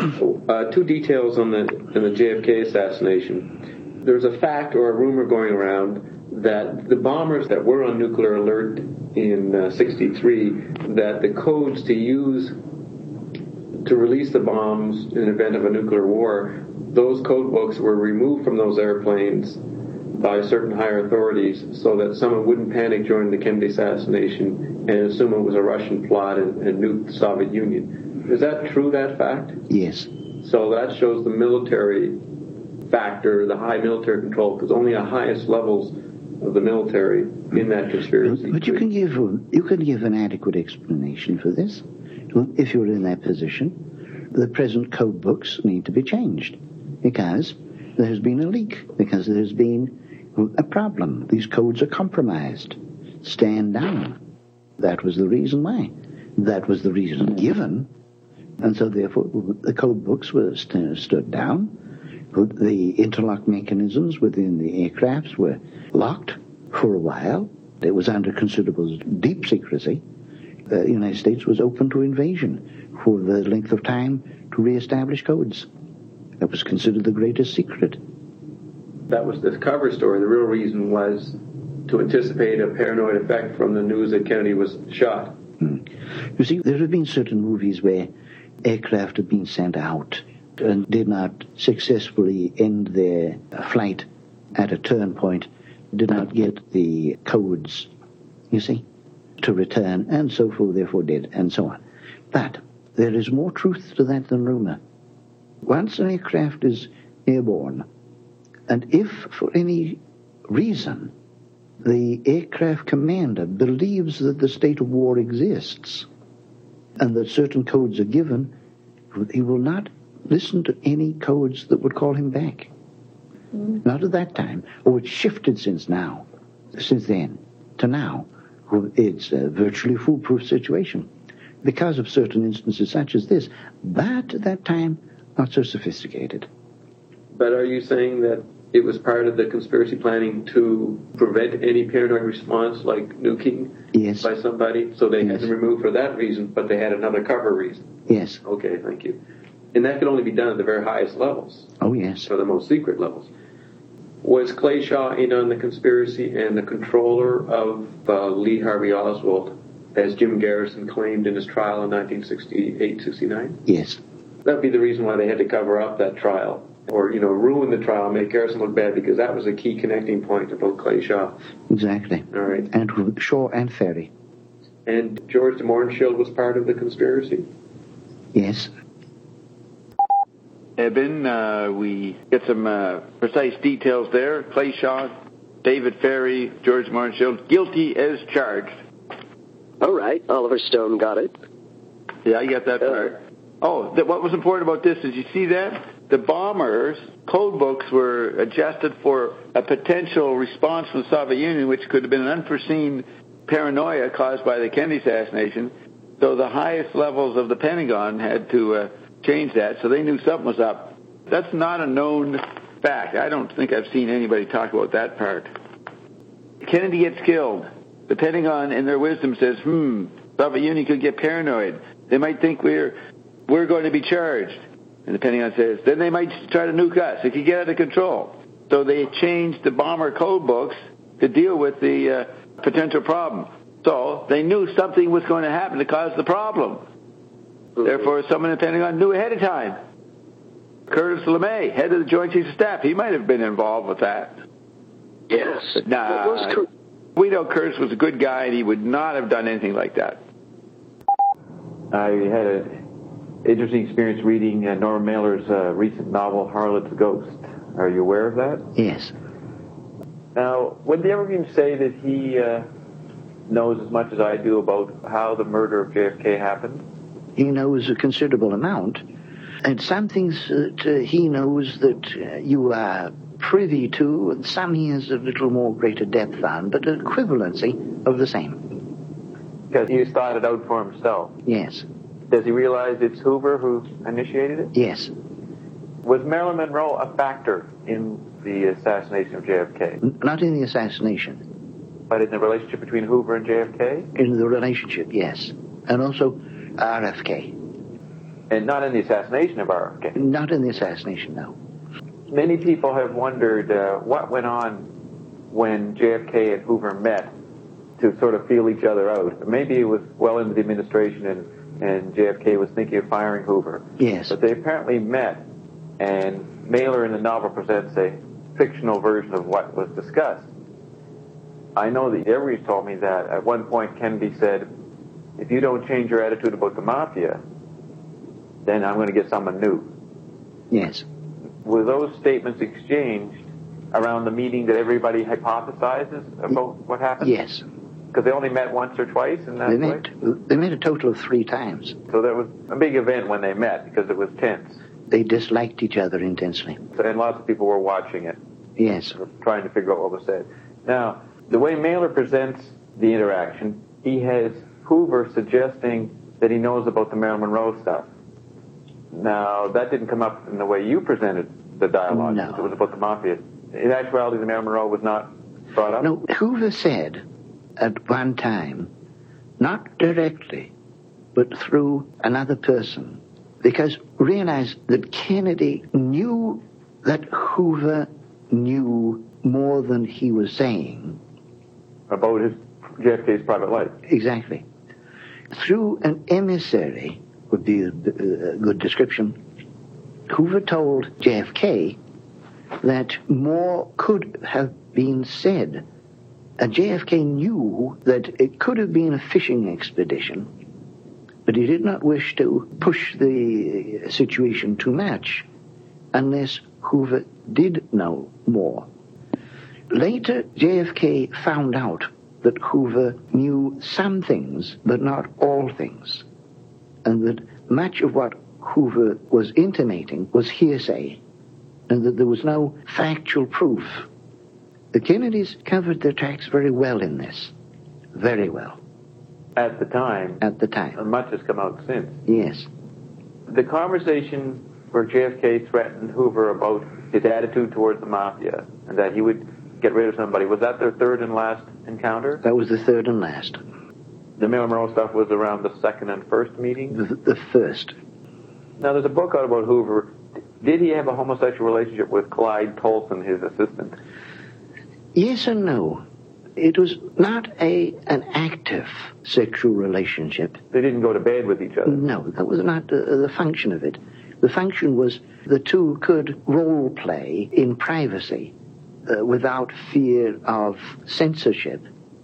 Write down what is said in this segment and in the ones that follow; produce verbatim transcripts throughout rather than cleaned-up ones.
Uh, two details on the, on the J F K assassination. There's a fact or a rumor going around that the bombers that were on nuclear alert in uh, sixty-three, that the codes to use to release the bombs in the event of a nuclear war, those code books were removed from those airplanes by certain higher authorities so that someone wouldn't panic during the Kennedy assassination and assume it was a Russian plot and, and nuke the Soviet Union. Is that true, that fact? Yes. So that shows the military factor, the high military control, because only the highest levels of the military in that conspiracy. But you can give you can give an adequate explanation for this. If you're in that position, the present code books need to be changed because there's been a leak, because there's been a problem. These codes are compromised. Stand down. That was the reason why. That was the reason given. And so, therefore, the code books were st- stood down. The interlock mechanisms within the aircrafts were locked for a while. It was under considerable deep secrecy. The United States was open to invasion for the length of time to reestablish codes. That was considered the greatest secret. That was the cover story. The real reason was to anticipate a paranoid effect from the news that Kennedy was shot. Hmm. You see, there have been certain movies where aircraft have been sent out and did not successfully end their flight at a turn point, did not get the codes, you see, to return, and so forth, therefore did, and so on. But there is more truth to that than rumor. Once an aircraft is airborne, and if for any reason the aircraft commander believes that the state of war exists and that certain codes are given, he will not listen to any codes that would call him back. Mm. Not at that time. Oh, it's shifted since now. Since then to now. It's a virtually foolproof situation because of certain instances such as this. But at that time, not so sophisticated. But are you saying that it was part of the conspiracy planning to prevent any paranoid response like nuking yes. by somebody? So they yes. had to remove for that reason, but they had another cover reason. Yes. Okay, thank you. And that could only be done at the very highest levels. Oh, yes. Or the most secret levels. Was Clay Shaw in on the conspiracy and the controller of uh, Lee Harvey Oswald, as Jim Garrison claimed in his trial in nineteen sixty-eight sixty-nine? Yes. That would be the reason why they had to cover up that trial, or, you know, ruin the trial, make Garrison look bad, because that was a key connecting point about Clay Shaw. Exactly. All right. And Shaw and Ferry. And George de Mohrenschildt was part of the conspiracy? Yes. Eben, uh, we get some uh, precise details there. Clay Shaw, David Ferry, George Mohrenschildt, guilty as charged. All right, Oliver Stone got it. Yeah, you got that part. Uh, oh, th- what was important about this is, you see that? The bombers' code books were adjusted for a potential response from the Soviet Union, which could have been an unforeseen paranoia caused by the Kennedy assassination. So the highest levels of the Pentagon had to uh, change that, so they knew something was up. That's not a known fact. I don't think I've seen anybody talk about that part. Kennedy gets killed. The Pentagon, in their wisdom, says, hmm, Soviet Union could get paranoid. They might think we're we're going to be charged. And the Pentagon says, then they might try to nuke us. It could get out of control. So they changed the bomber code books to deal with the uh, potential problem. So they knew something was going to happen to cause the problem. Therefore, someone in the Pentagon knew ahead of time. Curtis LeMay, head of the Joint Chiefs of Staff, he might have been involved with that. Yes. Nah, was Cur- we know Curtis was a good guy, and he would not have done anything like that. I had an interesting experience reading uh, Norman Mailer's uh, recent novel, Harlot's Ghost. Are you aware of that? Yes. Now, would the Evergreens say that he uh, knows as much as I do about how the murder of J F K happened? He knows a considerable amount, and some things that uh, he knows that uh, you are privy to, and some he has a little more greater depth on, but an equivalency of the same. Because he's thought it out for himself. Yes. Does he realize it's Hoover who initiated it? Yes. Was Marilyn Monroe a factor in the assassination of J F K? N- not in the assassination. But in the relationship between Hoover and J F K? In the relationship, yes. And also R F K. And not in the assassination of R F K. Not in the assassination, no. Many people have wondered uh, what went on when J F K and Hoover met to sort of feel each other out. Maybe it was well into the administration and, and J F K was thinking of firing Hoover. Yes. But they apparently met, and Mailer in the novel presents a fictional version of what was discussed. I know that Every's told me that at one point Kennedy said, if you don't change your attitude about the mafia, then I'm going to get someone new. Yes. Were those statements exchanged around the meeting that everybody hypothesizes about what happened? Yes. Because they only met once or twice in that They way? met, they met a total of three times. So that was a big event when they met because it was tense. They disliked each other intensely. So, and lots of people were watching it, Yes. trying to figure out what was said. Now, the way Mailer presents the interaction, he has Hoover suggesting that he knows about the Marilyn Monroe stuff. Now, that didn't come up in the way you presented the dialogue. No. It was about the mafia. In actuality, the Marilyn Monroe was not brought up? No, Hoover said at one time, not directly, but through another person, because realized that Kennedy knew that Hoover knew more than he was saying. About his J F K's private life. Exactly. Through an emissary, would be a, a good description, Hoover told J F K that more could have been said. And J F K knew that it could have been a fishing expedition, but he did not wish to push the situation too much unless Hoover did know more. Later, J F K found out that Hoover knew some things, but not all things, and that much of what Hoover was intimating was hearsay, and that there was no factual proof. The Kennedys covered their tracks very well in this. Very well. At the time. At the time. And much has come out since. Yes. The conversation where J F K threatened Hoover about his attitude towards the mafia and that he would get rid of somebody, was that their third and last encounter? That was the third and last. The Marilyn Monroe stuff was around the second and first meeting? The, the first. Now, there's a book out about Hoover. Did he have a homosexual relationship with Clyde Tolson, his assistant? Yes and no. It was not a an active sexual relationship. They didn't go to bed with each other? No, that was not the, the function of it. The function was the two could role play in privacy uh, without fear of censorship,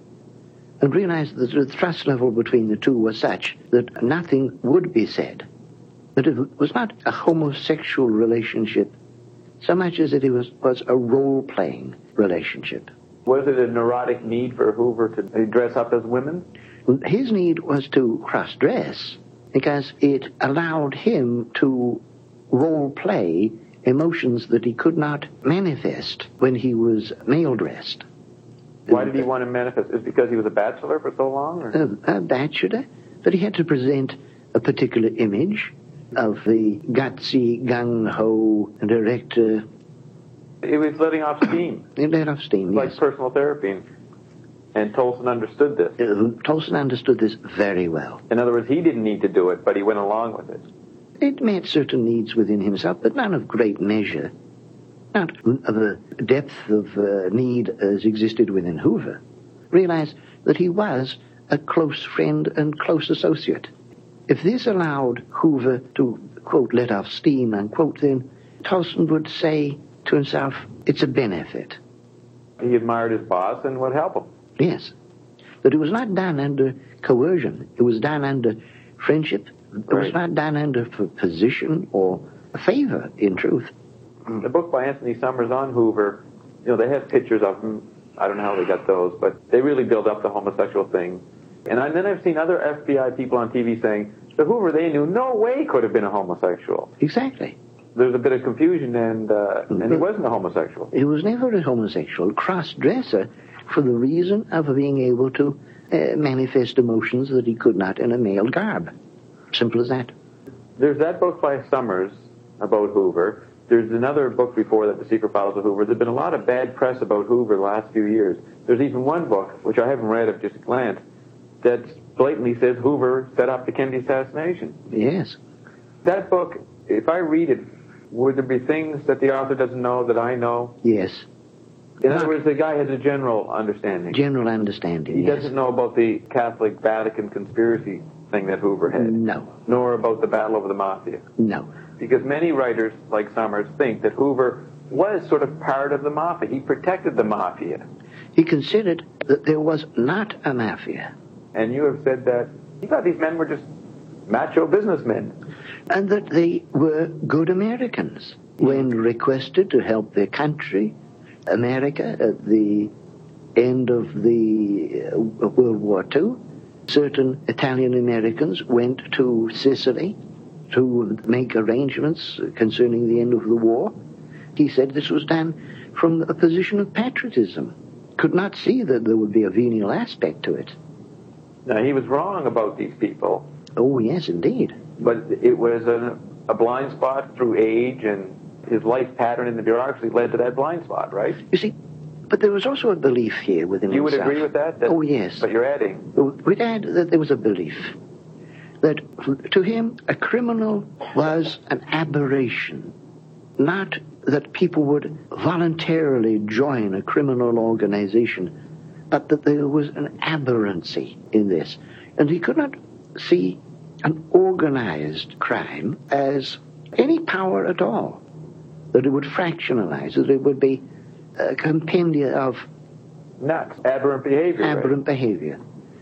and realized that the trust level between the two was such that nothing would be said. But it was not a homosexual relationship so much as it was, was a role-playing relationship. Was it a neurotic need for Hoover to dress up as women? His need was to cross-dress because it allowed him to role-play emotions that he could not manifest when he was male-dressed. Why did he want to manifest? Is it because he was a bachelor for so long? Or? A, a bachelor, but he had to present a particular image of the gutsy, gung-ho director. He was letting off steam. He let off steam, like yes. personal therapy. And, and Tolson understood this. Uh, Tolson understood this very well. In other words, he didn't need to do it, but he went along with it. It met certain needs within himself, but none of great measure. Not of a depth of uh, need as existed within Hoover. Realized that he was a close friend and close associate. If this allowed Hoover to, quote, let off steam, unquote, then Tolson would say to himself, it's a benefit. He admired his boss and would help him. Yes. But it was not done under coercion. It was done under friendship. It Right. was not done under f- position or favor, in truth. The book by Anthony Summers on Hoover, you know, they have pictures of him. I don't know how they got those, but they really build up the homosexual thing. And I, then I've seen other F B I people on T V saying, the Hoover they knew no way could have been a homosexual. Exactly. There's a bit of confusion, and uh, and he wasn't a homosexual. He was never a homosexual, cross-dresser, for the reason of being able to uh, manifest emotions that he could not in a male garb. Simple as that. There's that book by Summers about Hoover. There's another book before that, The Secret Files of Hoover. There's been a lot of bad press about Hoover the last few years. There's even one book, which I haven't read, I've just glanced, that blatantly says Hoover set up the Kennedy assassination. Yes. That book, if I read it, would there be things that the author doesn't know that I know? Yes. In other words, the guy has a general understanding. General understanding, He yes. doesn't know about the Catholic Vatican conspiracy thing that Hoover had. No. Nor about the battle over the mafia. No. Because many writers, like Summers, think that Hoover was sort of part of the mafia. He protected the mafia. He considered that there was not a mafia. And you have said that he thought these men were just macho businessmen. And that they were good Americans. When requested to help their country, America, at the end of the uh, World War Two, certain Italian Americans went to Sicily to make arrangements concerning the end of the war. He said this was done from a position of patriotism. Could not see that there would be a venial aspect to it. Now, he was wrong about these people. Oh, yes, indeed. But it was a, a blind spot through age, and his life pattern in the bureaucracy led to that blind spot, right? You see, but there was also a belief here within You would himself. agree with that? that? Oh, yes. But you're adding. We'd add that there was a belief that to him a criminal was an aberration, not that people would voluntarily join a criminal organization, but that there was an aberrancy in this. And he could not see an organized crime as any power at all, that it would fractionalize, that it would be a compendia of Nuts. Aberrant behavior. aberrant right? behavior.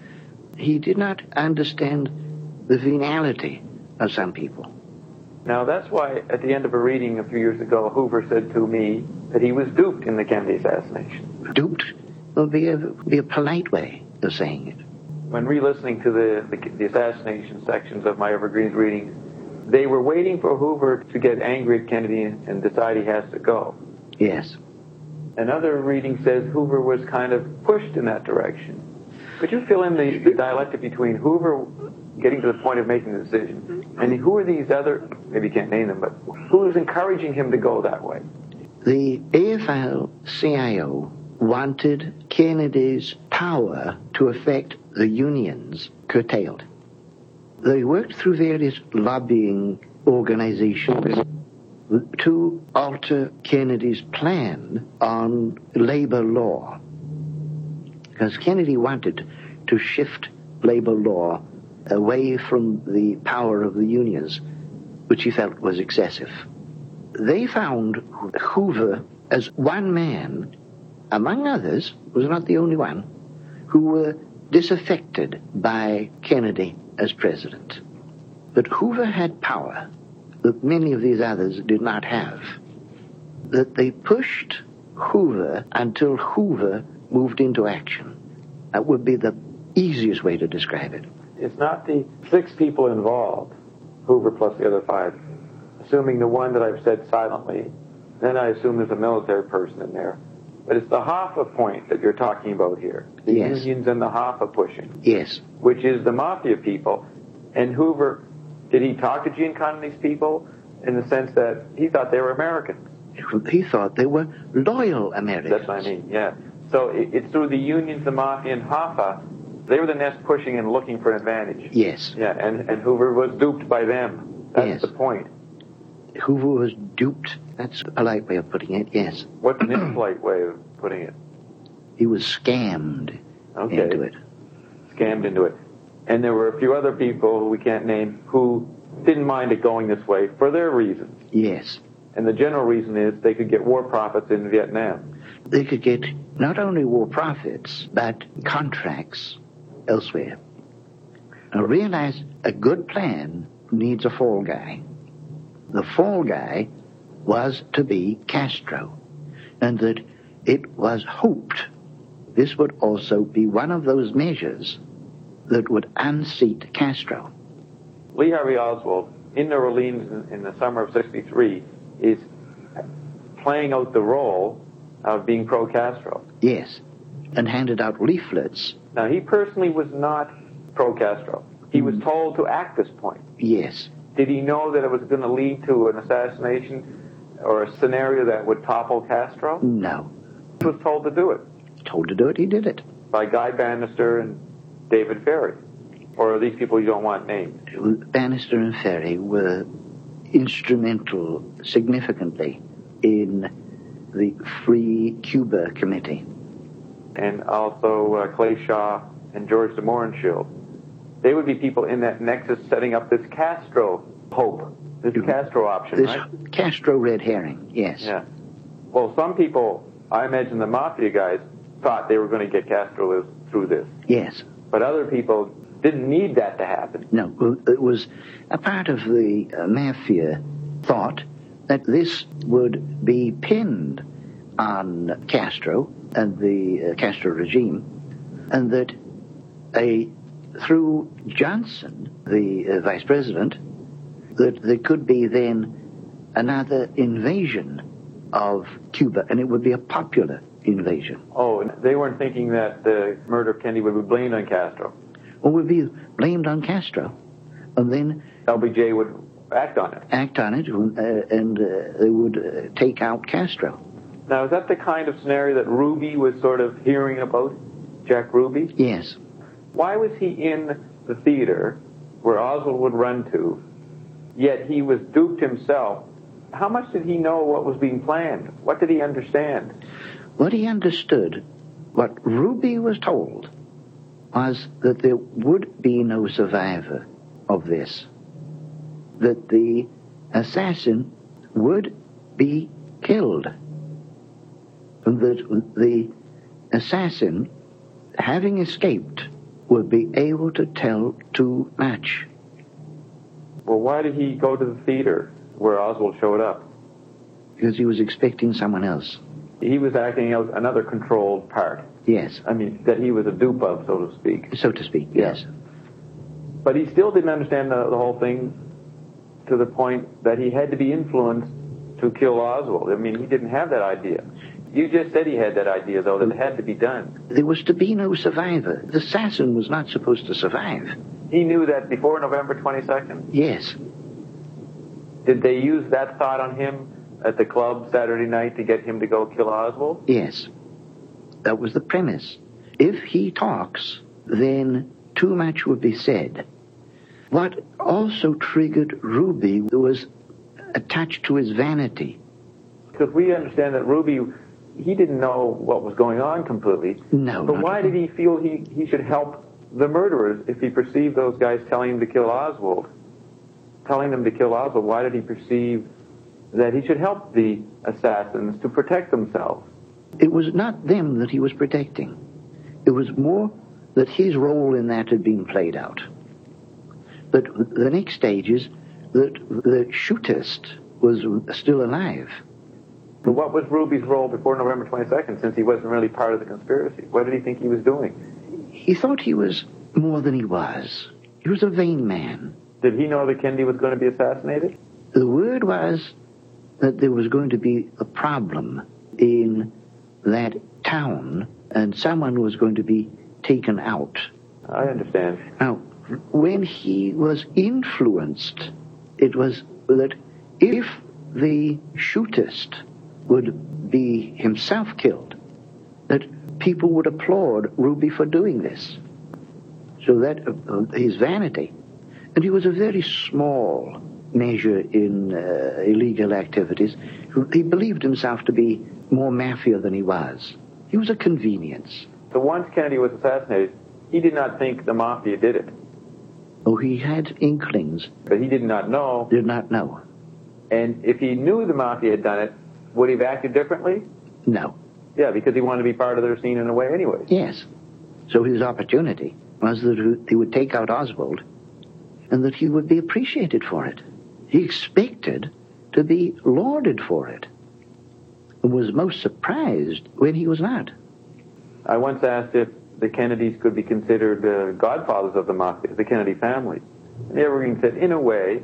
He did not understand the venality of some people. Now, that's why at the end of a reading a few years ago, Hoover said to me that he was duped in the Kennedy assassination. Duped would be a, be a polite way of saying it. When re-listening to the, the, the assassination sections of my Evergreens readings, they were waiting for Hoover to get angry at Kennedy and decide he has to go. Yes. Another reading says Hoover was kind of pushed in that direction. Could you fill in the, the dialectic between Hoover getting to the point of making the decision, and who are these other, maybe you can't name them, but who is encouraging him to go that way? The A F L C I O wanted Kennedy's power to affect the unions curtailed. They worked through various lobbying organizations to alter Kennedy's plan on labor law. Because Kennedy wanted to shift labor law away from the power of the unions, which he felt was excessive. They found Hoover as one man, among others, was not the only one, who were disaffected by Kennedy as president. But Hoover had power that many of these others did not have. That they pushed Hoover until Hoover moved into action. That would be the easiest way to describe it. It's not the six people involved, Hoover plus the other five, assuming the one that I've said silently. Then I assume there's a military person in there. But it's the Hoffa point that you're talking about here. The Yes. unions and the Hoffa pushing. Yes. Which is the mafia people. And Hoover, did he talk to Giancana and these people in the sense that he thought they were Americans? He thought they were loyal Americans. That's what I mean, yeah. So it, it's through the unions, the mafia, and Hoffa. They were the nest pushing and looking for an advantage. Yes. Yeah, and, and Hoover was duped by them. That's Yes. the point. Hoover was duped. That's a polite way of putting it, yes. What's an impolite way of putting it? He was scammed Okay. into it. Scammed into it. And there were a few other people who we can't name who didn't mind it going this way for their reasons. Yes. And the general reason is they could get war profits in Vietnam. They could get not only war profits, but contracts elsewhere. Now realize a good plan needs a fall guy. The fall guy was to be Castro, and that it was hoped this would also be one of those measures that would unseat Castro. Lee Harvey Oswald, in New Orleans in, in the summer of sixty-three, is playing out the role of being pro-Castro. Yes, and handed out leaflets. Now, he personally was not pro-Castro. He was told to act this point. Yes. Did he know that it was going to lead to an assassination or a scenario that would topple Castro? No. He was told to do it Told to do it, he did it. by Guy Bannister and David Ferry. Or are these people you don't want named? Bannister and Ferry were instrumental significantly in the Free Cuba Committee. And also uh, Clay Shaw and George de Mohrenschildt. They would be people in that nexus setting up this Castro hope, this Castro option, this right? Castro red herring, yes. Yeah. Well, some people, I imagine the Mafia guys, thought they were going to get Castro through this. Yes. But other people didn't need that to happen. No, it was a part of the uh, Mafia thought that this would be pinned on Castro and the uh, Castro regime, and that a through Johnson, the uh, vice president, that there could be then another invasion of Cuba, and it would be a popular invasion. Oh, and they weren't thinking that the murder of Kennedy would be blamed on Castro. Or would be blamed on Castro, and then L B J would act on it. Act on it, uh, and uh, they would uh, take out Castro. Now, is that the kind of scenario that Ruby was sort of hearing about, Jack Ruby? Yes. Why was he in the theater where Oswald would run to, yet he was duped himself? How much did he know what was being planned? What did he understand? What he understood, what Ruby was told, was that there would be no survivor of this. That the assassin would be killed. And that the assassin, having escaped, would be able to tell too much. Well, why did he go to the theater where Oswald showed up? Because he was expecting someone else. He was acting out another controlled part. Yes. I mean, that he was a dupe of, so to speak. So to speak, yes. But he still didn't understand the, the whole thing to the point that he had to be influenced to kill Oswald. I mean, he didn't have that idea. You just said he had that idea, though, that it had to be done. There was to be no survivor. The assassin was not supposed to survive. He knew that before November twenty-second? Yes. Did they use that thought on him at the club Saturday night to get him to go kill Oswald? Yes. That was the premise. If he talks, then too much would be said. What also triggered Ruby was attached to his vanity. Because we understand that Ruby, he didn't know what was going on completely. No. But why did he feel he, he should help the murderers if he perceived those guys telling him to kill Oswald? Telling them to kill Oswald, why did he perceive that he should help the assassins to protect themselves? It was not them that he was protecting. It was more that his role in that had been played out. But the next stage is that the shootist was still alive. But what was Ruby's role before November twenty-second, since he wasn't really part of the conspiracy? What did he think he was doing? He thought he was more than he was. He was a vain man. Did he know that Kennedy was going to be assassinated? The word was that there was going to be a problem in that town, and someone was going to be taken out. I understand. Now, when he was influenced, it was that if the shootist would be himself killed, that people would applaud Ruby for doing this. So that uh, his vanity, and he was a very small measure in uh, illegal activities. He believed himself to be more mafia than he was. He was a convenience. So once Kennedy was assassinated, he did not think the mafia did it. Oh, he had inklings. But he did not know. Did not know. And if he knew the mafia had done it, would he have acted differently? No. Yeah, because he wanted to be part of their scene in a way anyway. Yes. So his opportunity was that he would take out Oswald and that he would be appreciated for it. He expected to be lauded for it and was most surprised when he was not. I once asked if the Kennedys could be considered uh, godfathers of the mafia, the Kennedy family. And the Evergreens said, in a way.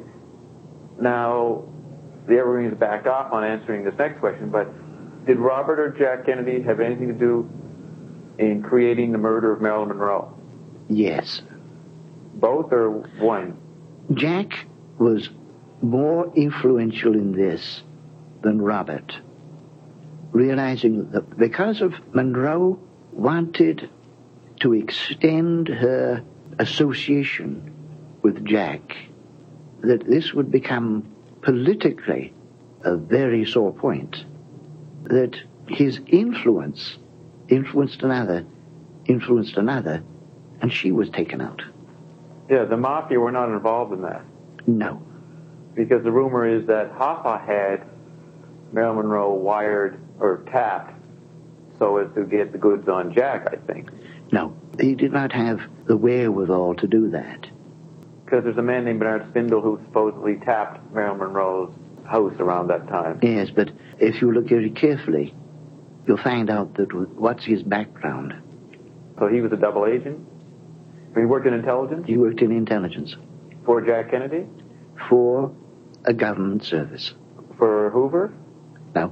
Now, the Evergreens backed off on answering this next question, but did Robert or Jack Kennedy have anything to do in creating the murder of Marilyn Monroe? Yes. Both or one? Jack was more influential in this than Robert, realizing that because of Monroe wanted to extend her association with Jack, that this would become politically a very sore point, that his influence influenced another, influenced another, and she was taken out. Yeah, the mafia were not involved in that. No. Because the rumor is that Hoffa had Marilyn Monroe wired or tapped so as to get the goods on Jack, I think. No, he did not have the wherewithal to do that. Because there's a man named Bernard Spindle who supposedly tapped Marilyn Monroe's house around that time. Yes, but if you look very carefully, you'll find out that what's his background. So he was a double agent? He worked in intelligence? He worked in intelligence. For Jack Kennedy? For a government service. For Hoover? No.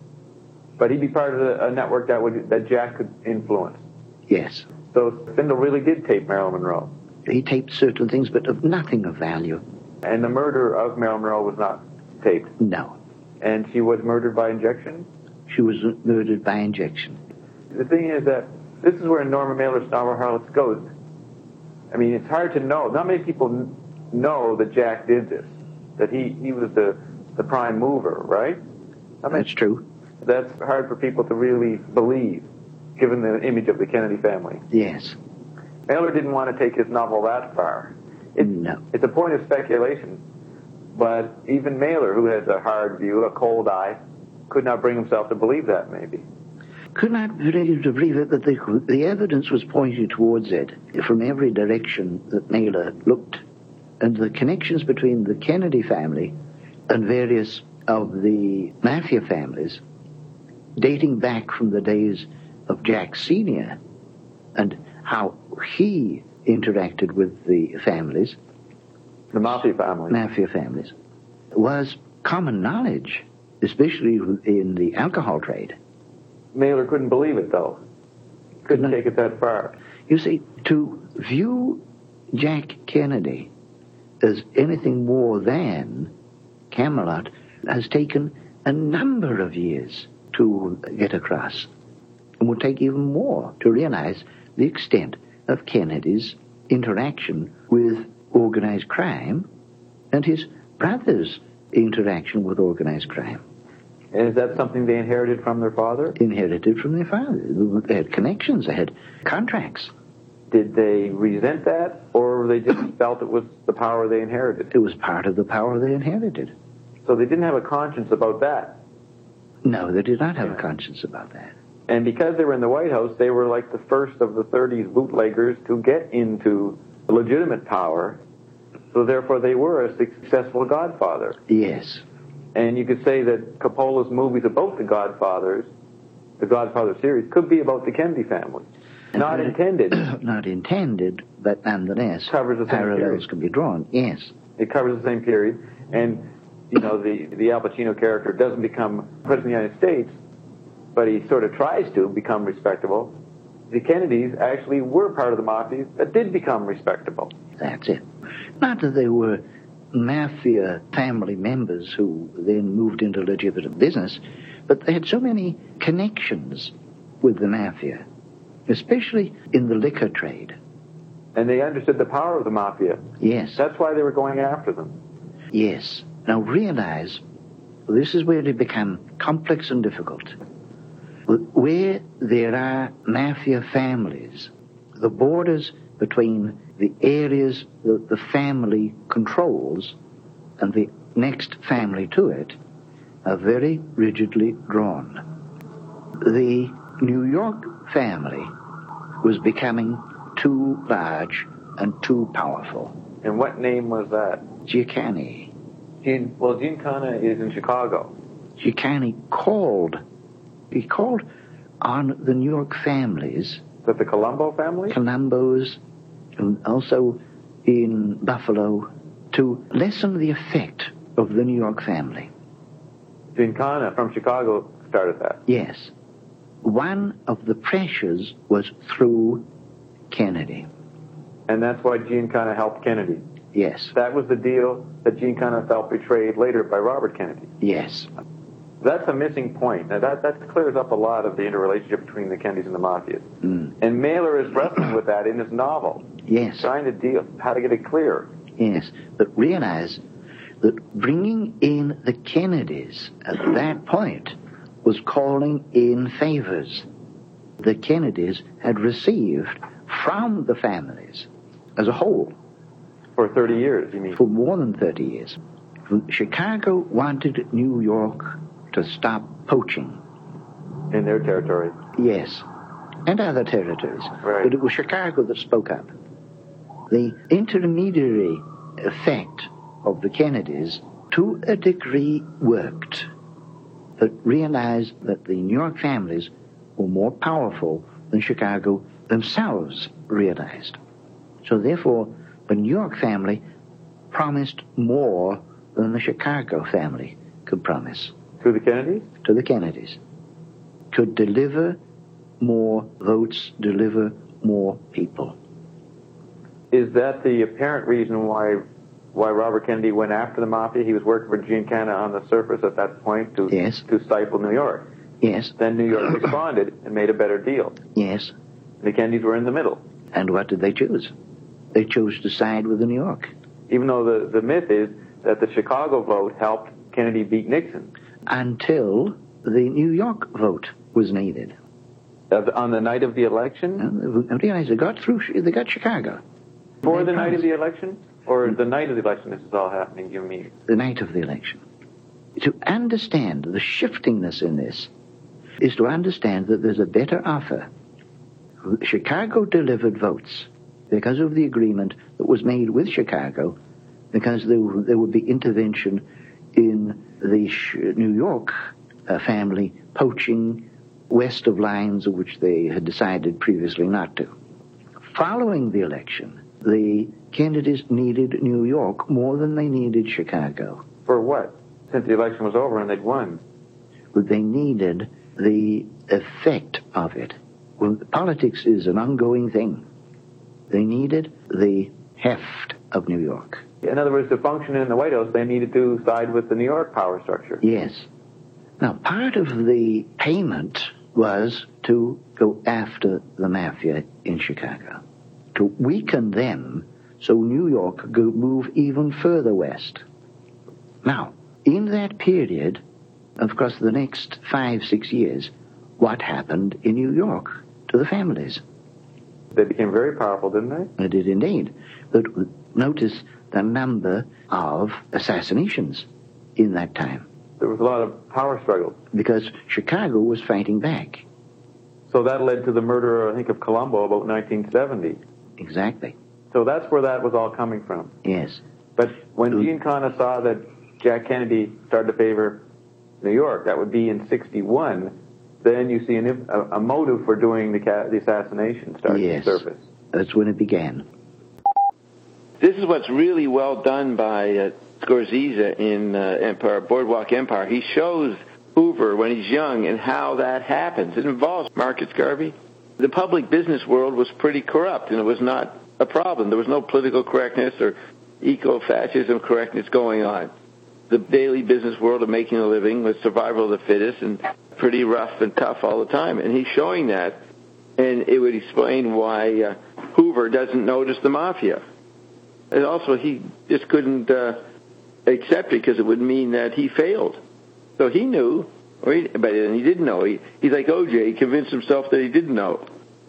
But he'd be part of the, a network that would that Jack could influence. Yes. So Spindle really did tape Marilyn Monroe. He taped certain things, but of nothing of value. And the murder of Marilyn Monroe was not taped? No. And she was murdered by injection? She was murdered by injection. The thing is that this is where Norma Mailer's novel Harlots goes. I mean, it's hard to know. Not many people n- know that Jack did this, that he, he was the, the prime mover, right? I mean, That's true. That's hard for people to really believe, given the image of the Kennedy family. Yes. Mailer didn't want to take his novel that far. It, No. It's a point of speculation, but even Mailer, who has a hard view, a cold eye, could not bring himself to believe that, maybe. Could not believe to believe it, but the, the evidence was pointing towards it from every direction that Mailer looked. And the connections between the Kennedy family and various of the mafia families, dating back from the days of Jack Senior, and how he interacted with the families, The mafia family. mafia families, was common knowledge, especially in the alcohol trade. Mailer couldn't believe it, though. Couldn't take it that far. You see, to view Jack Kennedy as anything more than Camelot has taken a number of years to get across, and will take even more to realize the extent of Kennedy's interaction with organized crime and his brother's interaction with organized crime. And is that something they inherited from their father? Inherited from their father. They had connections, they had contracts. Did they resent that, or they just felt it was the power they inherited? It was part of the power they inherited. So they didn't have a conscience about that. No, they did not have a conscience about that. And because they were in the White House, they were like the first of the thirties bootleggers to get into legitimate power. So therefore they were a successful godfather. Yes. And you could say that Coppola's movies about the Godfathers, the Godfather series, could be about the Kennedy family. Not intended. Not intended, but nonetheless, Covers the same parallels period. can be drawn. Yes. It covers the same period. And, you know, the, the Al Pacino character doesn't become president of the United States, but he sort of tries to become respectable. The Kennedys actually were part of the mafia that did become respectable. That's it. Not that they were mafia family members who then moved into legitimate business, but they had so many connections with the mafia, especially in the liquor trade. And they understood the power of the mafia. Yes. That's why they were going after them. Yes. Now realize, this is where it become complex and difficult. Where there are mafia families, the borders between the areas that the family controls and the next family to it are very rigidly drawn. The New York family was becoming too large and too powerful. And what name was that? Giuliani. Gene, well, Giancana is in Chicago. Giuliani called, he called on the New York families. Is that the Colombo family? Columbus, and also in Buffalo, to lessen the effect of the New York family. Giancana from Chicago started that. Yes. One of the pressures was through Kennedy. And that's why Giancana helped Kennedy. Yes. That was the deal that Giancana felt betrayed later by Robert Kennedy. Yes. That's a missing point. Now, that, that clears up a lot of the interrelationship between the Kennedys and the Mafia. Mm. And Mailer is wrestling with that in his novel. Yes. Trying to deal, how to get it clear. Yes. But realize that bringing in the Kennedys at that point was calling in favors the Kennedys had received from the families as a whole. For thirty years, you mean? For more than thirty years. Chicago wanted New York to stop poaching. In their territory. Yes, and other territories. Right. But it was Chicago that spoke up. The intermediary effect of the Kennedys, to a degree, worked, but realized that the New York families were more powerful than Chicago themselves realized. So therefore, the New York family promised more than the Chicago family could promise. To the Kennedys? To the Kennedys. Could deliver more votes, deliver more people. Is that the apparent reason why why Robert Kennedy went after the Mafia? He was working for Giancana on the surface at that point to, yes. to stifle New York. Yes. Then New York responded and made a better deal. Yes. The Kennedys were in the middle. And what did they choose? They chose to side with the New York. Even though the, the myth is that the Chicago vote helped Kennedy beat Nixon. Until the New York vote was needed. Uh, on the night of the election? And they realized they got through, they got Chicago. For they the promised. night of the election? Or the night of the election this is all happening, you mean? The night of the election. To understand the shiftingness in this is to understand that there's a better offer. Chicago delivered votes because of the agreement that was made with Chicago, because there, there would be intervention in the New York uh, family poaching west of lines of which they had decided previously not to. Following the election, the Kennedys needed New York more than they needed Chicago. For what? Since the election was over and they'd won. But they needed the effect of it. Well, politics is an ongoing thing. They needed the heft of New York. In other words, to function in the White House, they needed to side with the New York power structure. Yes. Now, part of the payment was to go after the Mafia in Chicago, to weaken them so New York could move even further west. Now, in that period, of course, the next five, six years, what happened in New York to the families? They became very powerful, didn't they? They did indeed. But notice the number of assassinations in that time. There was a lot of power struggle. Because Chicago was fighting back. So that led to the murder, I think, of Colombo about nineteen seventy. Exactly. So that's where that was all coming from. Yes. But when Giancana saw that Jack Kennedy started to favor New York, that would be in sixty-one, then you see an, a, a motive for doing the, ca- the assassination starting yes. to surface. That's when it began. This is what's really well done by uh, Scorsese in uh, Empire, Boardwalk Empire. He shows Hoover when he's young and how that happens. It involves Marcus Garvey. The public business world was pretty corrupt, and it was not a problem. There was no political correctness or eco-fascism correctness going on. The daily business world of making a living was survival of the fittest and pretty rough and tough all the time. And he's showing that, and it would explain why uh, Hoover doesn't notice the Mafia. And also, he just couldn't uh, accept it because it would mean that he failed. So he knew, or he, but he didn't know. He, he's like O J. He convinced himself that he didn't know.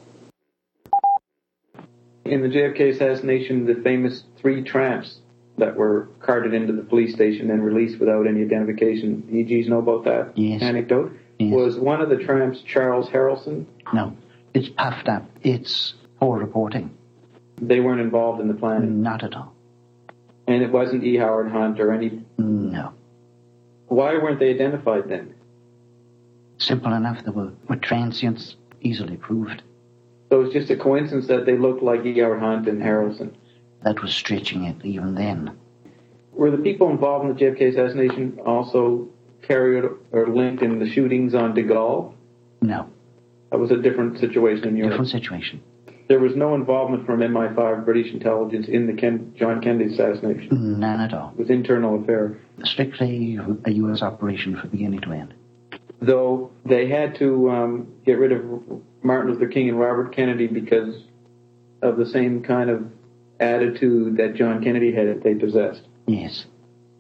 In the J F K assassination, the famous three tramps that were carted into the police station and released without any identification, E Gs know about that yes. anecdote? Yes. Was one of the tramps Charles Harrelson? No, it's puffed up. It's poor reporting. They weren't involved in the planning? Not at all. And it wasn't E. Howard Hunt or any... No. Why weren't they identified then? Simple enough. They were, were transients, easily proved. So it's just a coincidence that they looked like E. Howard Hunt and Harrelson. That was stretching it even then. Were the people involved in the J F K assassination also carried or linked in the shootings on de Gaulle? No. That was a different situation in Europe. Different situation. There was no involvement from M I five British intelligence in the Ken, John Kennedy assassination? None at all. It was internal affair. Strictly a U S operation from beginning to end. Though they had to um, get rid of Martin Luther King and Robert Kennedy because of the same kind of attitude that John Kennedy had that they possessed. Yes.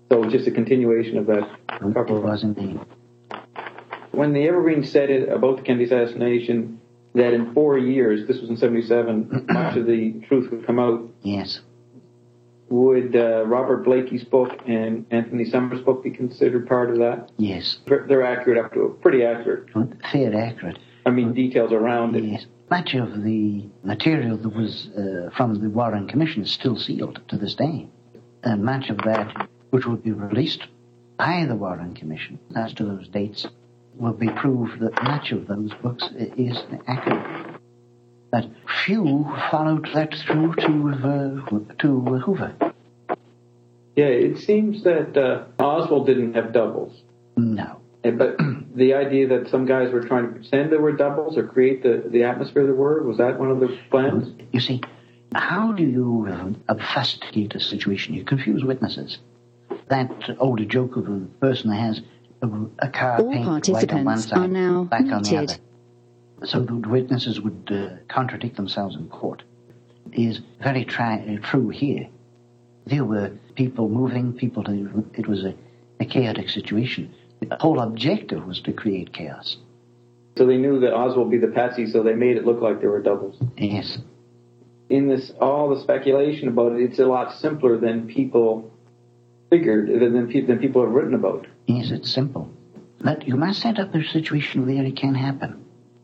So it's just a continuation of that It cover. was indeed. When the Evergreen said it about the Kennedy assassination, that in four years, this was in seventy-seven, much of the truth would come out, Yes. would uh, Robert Blakey's book and Anthony Summers' book be considered part of that? Yes. They're accurate up to, pretty accurate. Fair accurate. I mean, details around it. Yes. Much of the material that was uh, from the Warren Commission is still sealed to this day. And much of that, which would be released by the Warren Commission as to those dates, will be proof that much of those books is accurate. But few followed that through to uh, to Hoover. Yeah, it seems that uh, Oswald didn't have doubles. No. But the idea that some guys were trying to pretend there were doubles or create the, the atmosphere there were, was that one of the plans? You see, how do you uh, obfuscate a situation? You confuse witnesses. That older joke of a person that has a, a car All painted white on one participants side, are now black on the muted. other, so the witnesses would uh, contradict themselves in court, is very tri- true here. There were people moving, people. To, it was a, a chaotic situation. The whole objective was to create chaos. So they knew that Oswald would be the patsy, so they made it look like there were doubles. Yes. In this, all the speculation about it, it's a lot simpler than people figured, than, pe- than people have written about. Yes, it's simple. But you must set up a situation where it can happen.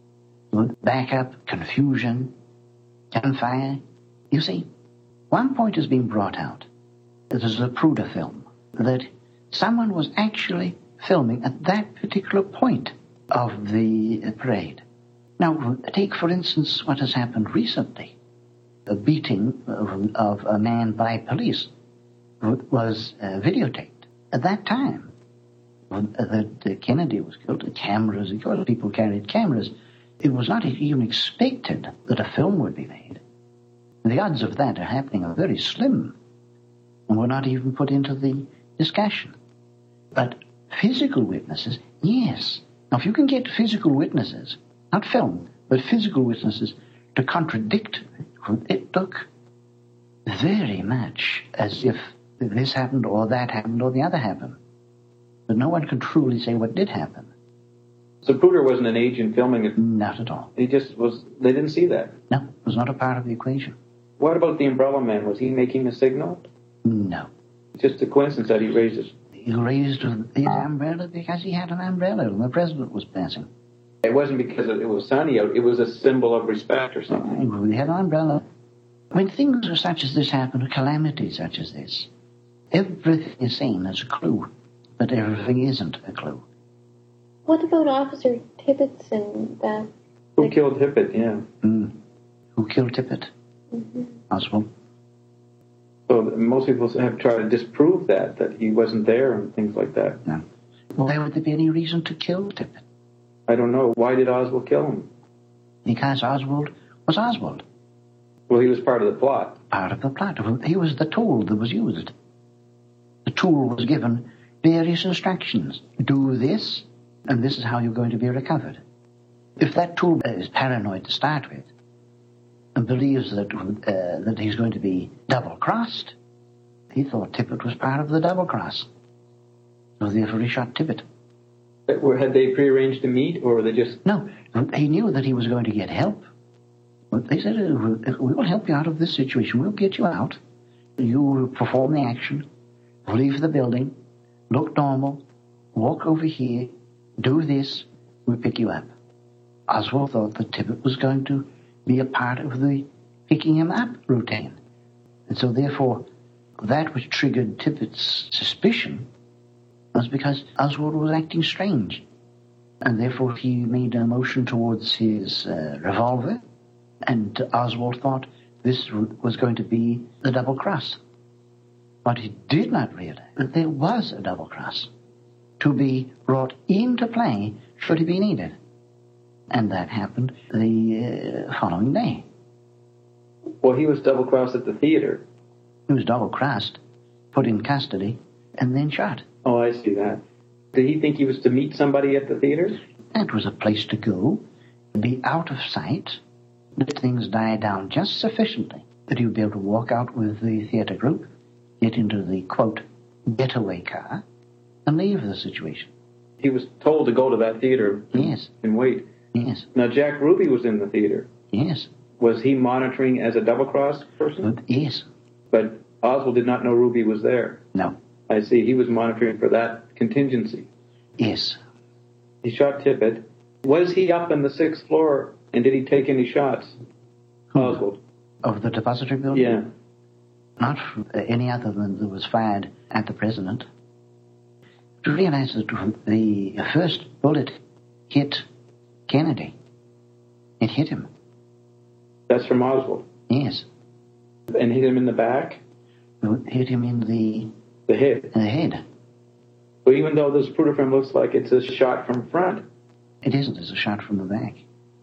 Backup, confusion, gunfire. You see, one point is being brought out. There's a Pruder film that someone was actually filming at that particular point of the parade. Now, take, for instance, what has happened recently. A beating of, of a man by police was uh, videotaped. At that time, when uh, the Kennedy was killed, the cameras, of course, people carried cameras. It was not even expected that a film would be made. The odds of that are happening are very slim and were not even put into the discussion. But physical witnesses, yes. Now, if you can get physical witnesses, not film, but physical witnesses, to contradict, it look very much as if this happened or that happened or the other happened. But no one can truly say what did happen. So Pruder wasn't an agent filming it. Not at all. He just was, they didn't see that. No, it was not a part of the equation. What about the umbrella man? Was he making a signal? No. Just a coincidence that he raised his... He raised his umbrella because he had an umbrella and the president was passing. It wasn't because it was sunny out. It was a symbol of respect or something. He had an umbrella. When things such as this happen, a calamity such as this, everything is seen as a clue, but everything isn't a clue. What about Officer Tibbetts and that? Who killed Tippett, yeah. Mm. Who killed Tippett? Mm-hmm. Oswald. So most people have tried to disprove that, that he wasn't there and things like that. No. Why would there be any reason to kill Tippett? I don't know. Why did Oswald kill him? Because Oswald was Oswald. Well, he was part of the plot. Part of the plot. He was the tool that was used. The tool was given various instructions. Do this, and this is how you're going to be recovered. If that tool is paranoid to start with, and believes that uh, that he's going to be double-crossed, he thought Tippett was part of the double-cross. So therefore he shot Tippett. Had they prearranged to meet, or were they just... No, he knew that he was going to get help. But they said, we will help you out of this situation. We'll get you out. You perform the action, leave the building, look normal, walk over here, do this, we'll pick you up. Oswald thought that Tippett was going to be a part of the picking him up routine. And so therefore, that which triggered Tippett's suspicion was because Oswald was acting strange. And therefore he made a motion towards his uh, revolver, and Oswald thought this was going to be the double cross. But he did not realize that there was a double cross to be brought into play should it be needed. And that happened the uh, following day. Well, he was double-crossed at the theater. He was double-crossed, put in custody, and then shot. Oh, I see that. Did he think he was to meet somebody at the theater? That was a place to go, be out of sight, let things die down just sufficiently that he would be able to walk out with the theater group, get into the, quote, getaway car and leave the situation. He was told to go to that theater Yes. and wait. Yes. Now, Jack Ruby was in the theater. Yes. Was he monitoring as a double-cross person? But yes. But Oswald did not know Ruby was there. No. I see. He was monitoring for that contingency. Yes. He shot Tippett. Was he up on the sixth floor, and did he take any shots? Oswald. Of the depository building? Yeah. Not any other than that was fired at the president. To realize that the first bullet hit Kennedy. It hit him. That's from Oswald. Yes. And hit him in the back? It hit him in the, The head. in the head. But even though this Zapruder film looks like it's a shot from front, It isn't. It's a shot from the back.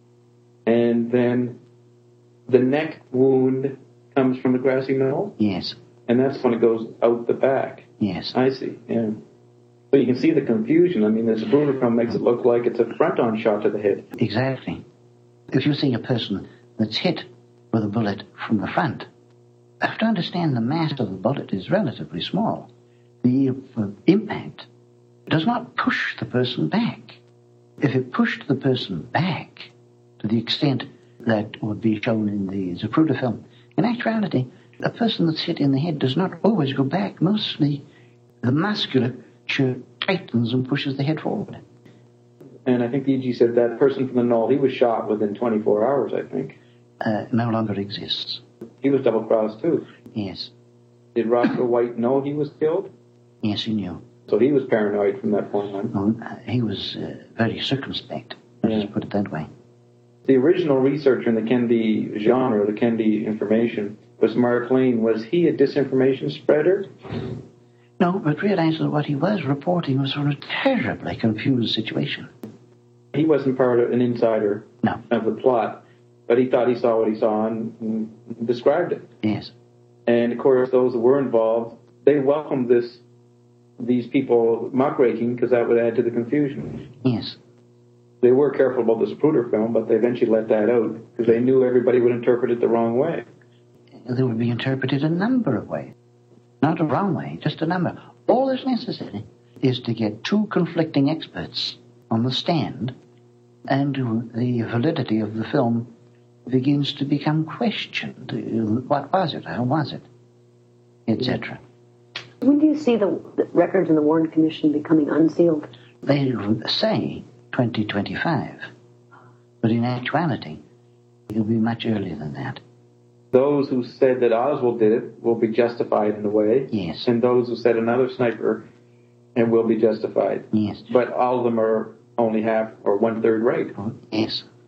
and then the neck wound comes from the grassy knoll, Yes. and that's when it goes out the back. Yes. I see, yeah. So you can see the confusion. I mean, the Zapruder film makes it look like it's a front-on shot to the head. Exactly. If you see a person that's hit with a bullet from the front, you have to understand the mass of the bullet is relatively small. The uh, impact does not push the person back. If it pushed the person back to the extent that would be shown in the Zapruder film, in actuality, a person that's hit in the head does not always go back. Mostly the musculature tightens and pushes the head forward. And I think E G said that person from the knoll, he was shot within twenty-four hours, I think. Uh, no longer exists. He was double-crossed, too. Yes. Did Roscoe White know he was killed? Yes, he knew. So he was paranoid from that point on. No, uh, he was uh, very circumspect. Let's Yeah. just put it that way. The original researcher in the Kennedy genre, the Kennedy information, was Mark Lane. Was he a disinformation spreader? No, but realize that what he was reporting was a terribly confused situation. He wasn't part of an insider No. of the plot, but he thought he saw what he saw and, and described it. Yes. And of course, those that were involved, they welcomed this, these people muckraking because that would add to the confusion. Yes. They were careful about the Zapruder film, but they eventually let that out because they knew everybody would interpret it the wrong way. They would be interpreted a number of ways. Not a wrong way, just a number. All that's necessary is to get two conflicting experts on the stand, and the validity of the film begins to become questioned. What was it? How was it? et cetera. When do you see the, the records in the Warren Commission becoming unsealed? They say twenty twenty-five, but in actuality, it'll be much earlier than that. Those who said that Oswald did it will be justified in a way. Yes. And those who said another sniper and will be justified. Yes. But all of them are only half or one-third right. Yes.